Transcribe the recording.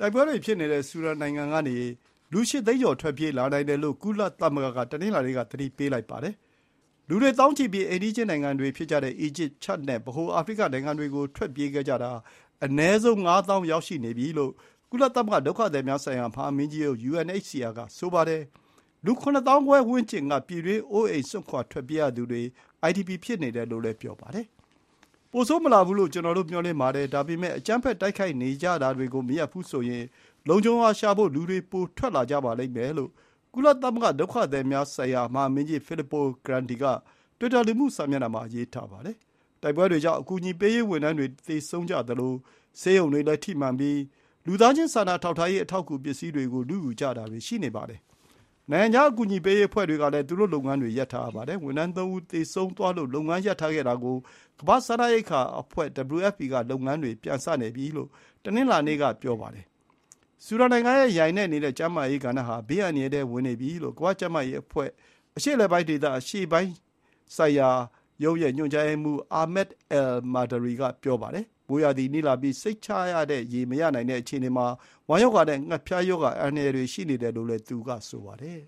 တိုက်ပွဲတွေဖြစ်နေတဲ့ဆူဒန်နိုင်ငံကနေလူ၈သိန်းကျော်ထွက်ပြေးလာနိုင်တယ်လို့ကုလသမဂ္ဂကတနင်္လာနေ့ကသတိပေးလိုက်ပါတယ်။လူတွေသောင်းချီပြီးအိမ်နီးချင်းနိုင်ငံတွေဖြစ်ကြတဲ့ အီဂျစ်၊ချဒ်နဲ့ဗဟိုအာဖရိကနိုင်ငံတွေကိုထွက်ပြေးခဲ့ကြတာအနည်းဆုံး ၅ သောင်းရောက်ရှိနေပြီလို့ကုလသမဂ္ဂဒုက္ခသည်များဆိုင်ရာမဟာမင်းကြီးရုံး UNHCR ကဆိုပါတယ်။လူ ၇ သောင်းခွဲဝန်းကျင်ကပြည်တွင်းအိုးအိမ်စွန့်ခွါထွက်ပြေးရသူတွေ IDP ဖြစ်နေတယ်လို့လည်းပြောပါတယ်။ပိုဆိုးမလာဘူးလို့ကျွန်တော်တို့မျှော်လင့်ပါတယ်။ဒါပေမဲ့အကြမ်းဖက်တိုက်ခိုက်နေကြတာတွေကိုမရပ်ဘူးဆိုရင်လုံခြုံရာရှာဖို့လူတွေပိုထွက်လာကြပါလိမ့်မယ်လို့ကုလသမဂ္ဂဒုက္ခသည်များဆိုင်ရာမဟာမင်းကြီး Filippo Grandi ကတွစ်တာလူမှုစာမျက်နှာမှာရေးထားပါတယ်။တိုက်ပွဲတွေကြောင့်အကူအညီပေးရေးဝန်ထမ်းတွေသေဆုံးကြသလိုဆေးရုံတွေလည်းထိမှန်ပြီးလူသားချင်းစာနာထောက်ထားရေးအထောက်အကူပစ္စည်းတွေကိုလုယူကြတာတွေရှိနေပါတယ်။နိုင်ငံခြားအကူအညီပေးရေးအဖွဲ့တွေကလည်းသူတို့လုပ်ငန်းတွေရပ်ထားရပါတယ်။ဝန်ထမ်း 3 ဦးသေဆုံးသွားလို့လုပ်ငန်းရပ်ထားခဲ့တာကိုကမ္ဘာ့စားနပ်ရိက္ခာအဖွဲ့ WFP ကလုပ်ငန်းတွေပြန်စနေပြီလို့တနင်္လာနေ့ကပြောပါတယ်။ဆူဒန်နိုင်ငံရဲ့ယိုင်နဲ့နေတဲ့ကျန်းမာရေးကဏ္ဍဟာဘေးအန္တရာယ်ထဲဝင်နေပြီလို့ကမ္ဘာ့ကျန်းမာရေးအဖွဲ့အရှေ့အလယ်ပိုင်းဒေသအရှေ့ပိုင်းဆိုင်ရာရုံးရဲ့ညွှန်ကြားရေးမှူး Ahmed El-Mandari ကပြောပါတယ်။မိုးရာသီနီးလာပြီးစိတ်ချရတဲ့ရေမရနိုင်တဲ့အခြေအနေမှာဝမ်းရောဂါနဲ့ငှက်ဖျားရောဂါအန္တရာယ်တွေရှိနေတယ်လို့လည်းသူကဆိုပါတယ်